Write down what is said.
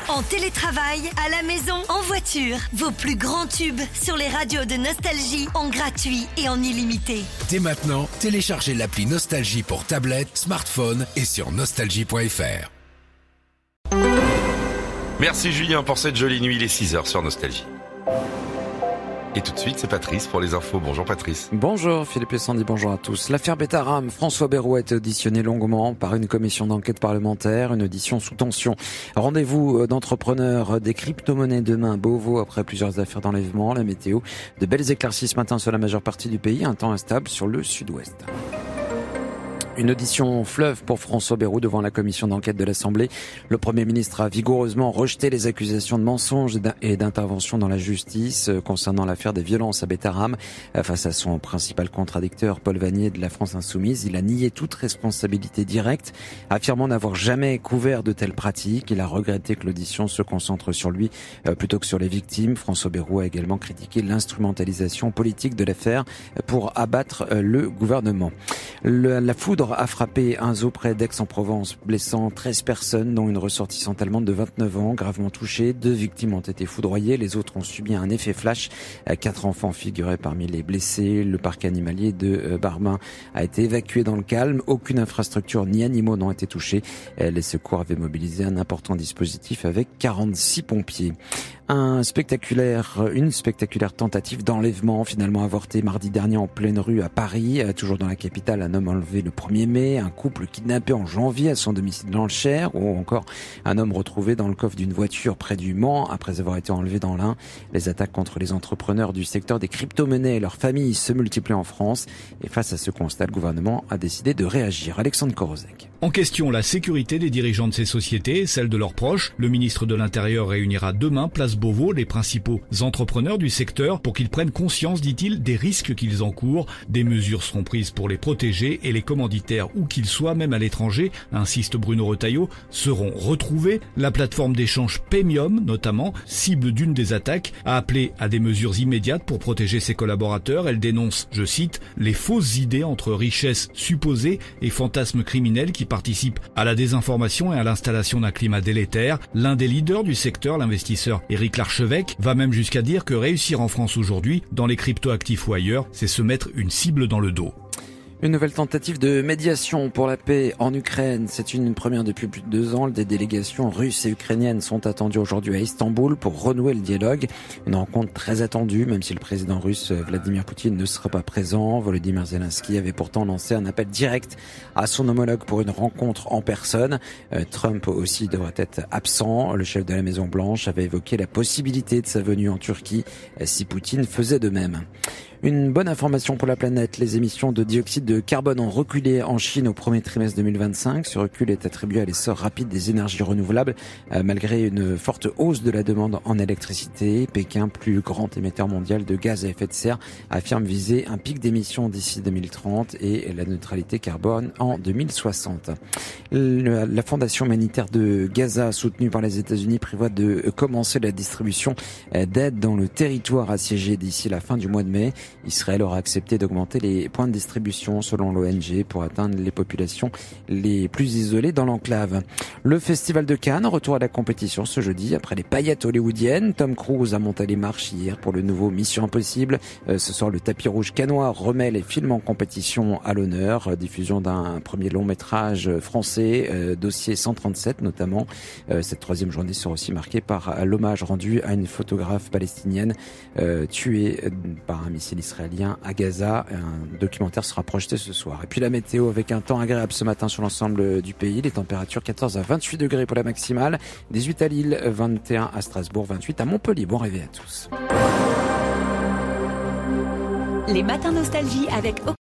En télétravail, à la maison, en voiture. Vos plus grands tubes sur les radios de Nostalgie en gratuit et en illimité. Dès maintenant, téléchargez l'appli Nostalgie pour tablette, smartphone et sur nostalgie.fr. Merci Julien pour cette jolie nuit, il est 6h sur Nostalgie. Et tout de suite, c'est Patrice pour les infos. Bonjour Patrice. Bonjour Philippe et Sandy, bonjour à tous. L'affaire Betterham, François Bayrou a été auditionné longuement par une commission d'enquête parlementaire, une audition sous tension. Rendez-vous d'entrepreneurs des crypto-monnaies demain, Beauvau, après plusieurs affaires d'enlèvement, la météo. De belles éclaircies ce matin sur la majeure partie du pays, un temps instable sur le sud-ouest. Une audition fleuve pour François Bayrou devant la commission d'enquête de l'Assemblée. Le Premier ministre a vigoureusement rejeté les accusations de mensonges et d'intervention dans la justice concernant l'affaire des violences à Betterham. Face à son principal contradicteur, Paul Vannier de la France Insoumise, il a nié toute responsabilité directe, affirmant n'avoir jamais couvert de telles pratiques. Il a regretté que l'audition se concentre sur lui plutôt que sur les victimes. François Bayrou a également critiqué l'instrumentalisation politique de l'affaire pour abattre le gouvernement. La foudre a frappé un zoo près d'Aix-en-Provence, blessant 13 personnes, dont une ressortissante allemande de 29 ans, gravement touchée. 2 victimes ont été foudroyées, les autres ont subi un effet flash. 4 enfants figuraient parmi les blessés. Le parc animalier de Barbin a été évacué dans le calme. Aucune infrastructure ni animaux n'ont été touchés. Les secours avaient mobilisé un important dispositif avec 46 pompiers. Une spectaculaire tentative d'enlèvement finalement avortée mardi dernier en pleine rue à Paris. Toujours dans la capitale, un homme enlevé le 1er mai, un couple kidnappé en janvier à son domicile dans le Cher, ou encore un homme retrouvé dans le coffre d'une voiture près du Mans après avoir été enlevé dans l'Ain. Les attaques contre les entrepreneurs du secteur des crypto-monnaies et leurs familles se multiplient en France. Et face à ce constat, le gouvernement a décidé de réagir. Alexandre Korozek. En question, la sécurité des dirigeants de ces sociétés et celle de leurs proches. Le ministre de l'Intérieur réunira demain, place Beauvau, les principaux entrepreneurs du secteur pour qu'ils prennent conscience, dit-il, des risques qu'ils encourent. Des mesures seront prises pour les protéger et les commanditaires, où qu'ils soient, même à l'étranger, insiste Bruno Retailleau, seront retrouvés. La plateforme d'échange Paymium, notamment, cible d'une des attaques, a appelé à des mesures immédiates pour protéger ses collaborateurs. Elle dénonce, je cite, les fausses idées entre richesses supposées et fantasmes criminels qui participent à la désinformation et à l'installation d'un climat délétère. L'un des leaders du secteur, l'investisseur Éric Larchevêque, va même jusqu'à dire que réussir en France aujourd'hui, dans les crypto-actifs ou ailleurs, c'est se mettre une cible dans le dos. Une nouvelle tentative de médiation pour la paix en Ukraine. C'est une première depuis plus de 2 ans. Des délégations russes et ukrainiennes sont attendues aujourd'hui à Istanbul pour renouer le dialogue. Une rencontre très attendue, même si le président russe Vladimir Poutine ne sera pas présent. Volodymyr Zelensky avait pourtant lancé un appel direct à son homologue pour une rencontre en personne. Trump aussi devrait être absent. Le chef de la Maison-Blanche avait évoqué la possibilité de sa venue en Turquie si Poutine faisait de même. Une bonne information pour la planète, les émissions de dioxyde de carbone ont reculé en Chine au premier trimestre 2025. Ce recul est attribué à l'essor rapide des énergies renouvelables, malgré une forte hausse de la demande en électricité. Pékin, plus grand émetteur mondial de gaz à effet de serre, affirme viser un pic d'émissions d'ici 2030 et la neutralité carbone en 2060. La fondation humanitaire de Gaza, soutenue par les États-Unis, prévoit de commencer la distribution d'aide dans le territoire assiégé d'ici la fin du mois de mai. Israël aura accepté d'augmenter les points de distribution selon l'ONG pour atteindre les populations les plus isolées dans l'enclave. Le Festival de Cannes, retour à la compétition ce jeudi après les paillettes hollywoodiennes. Tom Cruise a monté les marches hier pour le nouveau Mission Impossible. Ce soir, le tapis rouge cannois remet les films en compétition à l'honneur. Diffusion d'un premier long métrage français, Dossier 137 notamment. Cette 3e journée sera aussi marquée par l'hommage rendu à une photographe palestinienne tuée par un missile israélien à Gaza. Un documentaire sera projeté ce soir. Et puis la météo avec un temps agréable ce matin sur l'ensemble du pays. Les températures 14 à 28 degrés pour la maximale, 18 à Lille, 21 à Strasbourg, 28 à Montpellier. Bon réveil à tous. Les matins Nostalgie avec